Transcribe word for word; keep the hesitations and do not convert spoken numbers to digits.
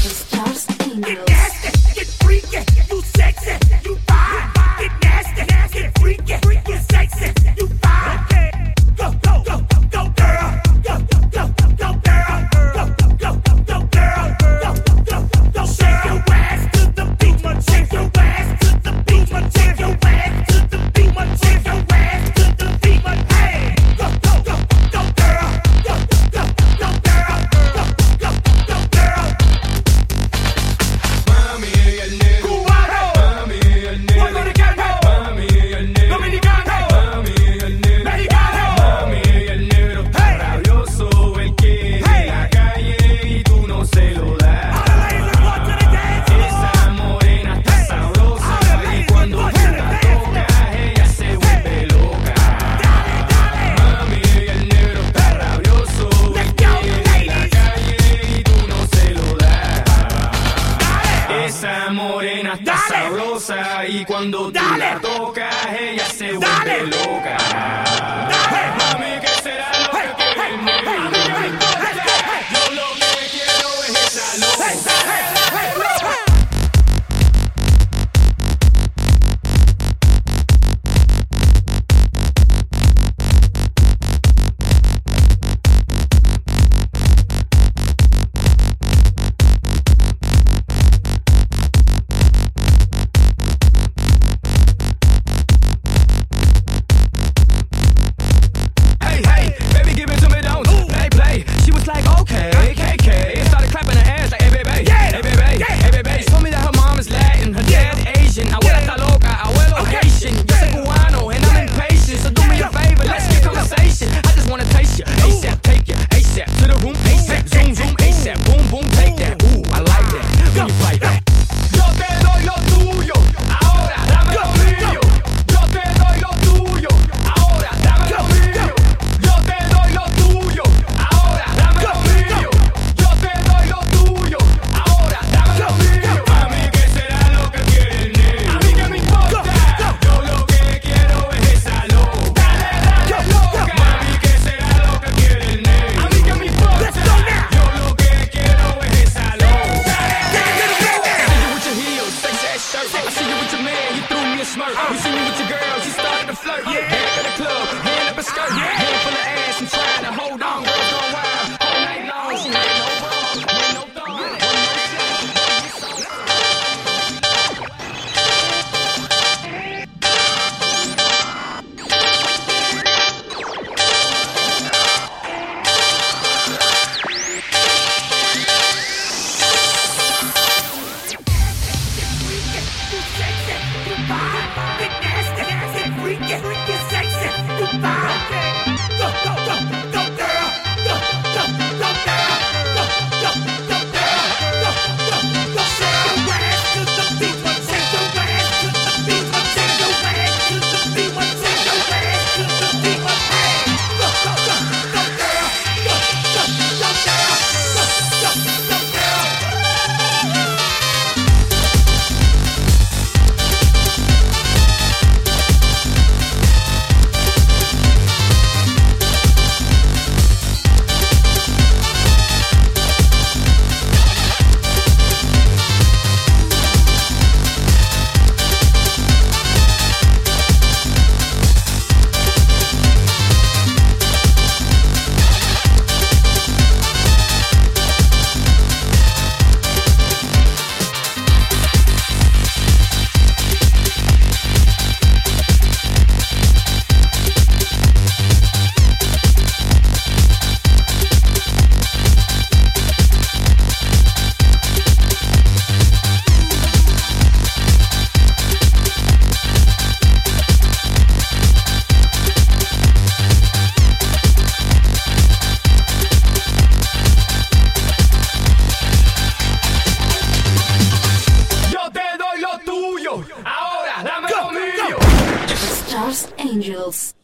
Stars Angels. Get nasty, get freaky, you sexy, you fine. Get nasty, get freaky, you sexy, you fine. Go, go, go, go, girl. Go, go, go, go, girl. Go, go, go, go, girl. Go, go, go, shake your ass to the beat. Shake your ass to the beat. Shake your ass to the beat. Shake your ass to the beat. Hey, go, go, go, go, girl. Go, go, go, girl. Go, go, go, girl. Mami, ella es negra. Cubano. Mami, ella es negra. Puertorriqueño. Mami, ella es negra. Dominicano. Mami, ella es negra. Mexicano. Mami, ella es negro. Hey. Rabioso el que Hey. en la calle y tú no se lo das. All the ladies want to the dance floor. Esa morena está Hey. sabrosa All the y ladies cuando want tú to the la dance floor. tocas ella se vuelve loca. Dale, dale. Mami, ella es negro. Está rabioso el Let's que go, en la ladies. calle y tú no se lo das. Dale. Esa morena está Dale. sabrosa y cuando tú Dale. la tocas ella se Dale. vuelve loca. Dale. Mami, ¿qué será lo Hey, que hey, quiere el hey, negro? hey, hey, hey, Yo lo que quiero es esa loca. hey, hey, hey, hey. Hey, hey, baby, give it to me, don't play, play. She was like, okay, K K. Started clapping her hands like, hey, baby, Yeah, hey, baby, yeah. hey, baby. She told me that her mom is Latin, her dad Asian. Abuela está loca, abuelo Okay. Haitian. Yo soy cubano and I'm impatient, so do me a favor, let's get conversation. I just wanna taste you, ASAP, take you, ASAP to the room, ASAP, zoom, zoom, ASAP, boom, boom, take that. Ooh, I like that. When you fight that. Yo te doy lo tuyo, ahora dame lo mío. Yo te doy lo tuyo, ahora dame lo mío. Yo te doy lo tuyo, ahora dame lo mío. Yo te doy lo tuyo, ahora dame lo mío. Mami, ¿qué será lo que quiere el negro? A mí que me importa. Yo lo que quiero es esa loca. Dale, dale, loca. Mami, ¿qué será lo que quiere el negro? A mí que me importa. Let's go now. Yo lo que quiero es esa loca. Get to the I business. see you with your heels, sexy ass shirt. I see you with your man, you threw me a smirk. You see me with your girl, she started to flirt. Back at the club, hand up a skirt, hand full of ass and trying to hold on. Girls going wild all night long. She ain't no bra, ain't no thong, ain't no Stars Angels.